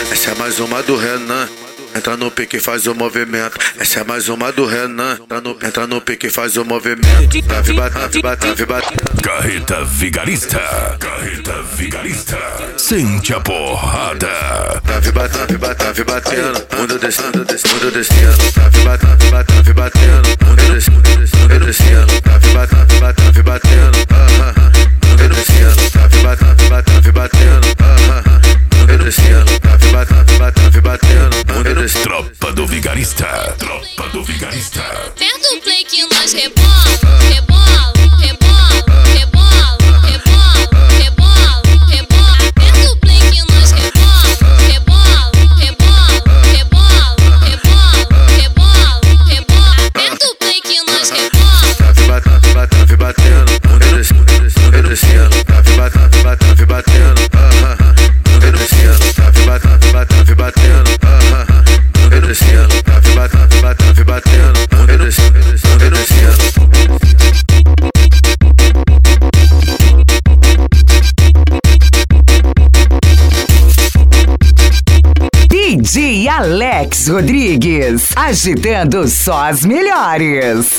Essa é mais uma do Renan. Entra no pique e faz o movimento. Essa é mais uma do Renan. Entra no pique e faz o movimento. Trave, bate, trave, bate. Carreta Vigarista. Carreta Vigarista. Sente a porrada. Trave, batendo. Mundo descendo. Trave, batendo. Mundo descendo. Trave, batendo. Mundo descendo. Trave, batendo. Mundo descendo. Trave, batendo. Tropa do Vigarista. Tropa do Vigarista. Aperta o play que nós rebola, rebola, rebola, rebola, rebola, rebola, rebola. Aperta o play que nós rebola, rebola, rebola, rebola, rebola, rebola, rebola. Aperta o play que nós rebola. Trave, batendo. Mundo descendo. Trave, batendo. Mundo descendo. Trave, batendo. Mundo descendo. Trave, batendo. Mundo descendo. DJ Alex Rodrigues, agitando só as melhores.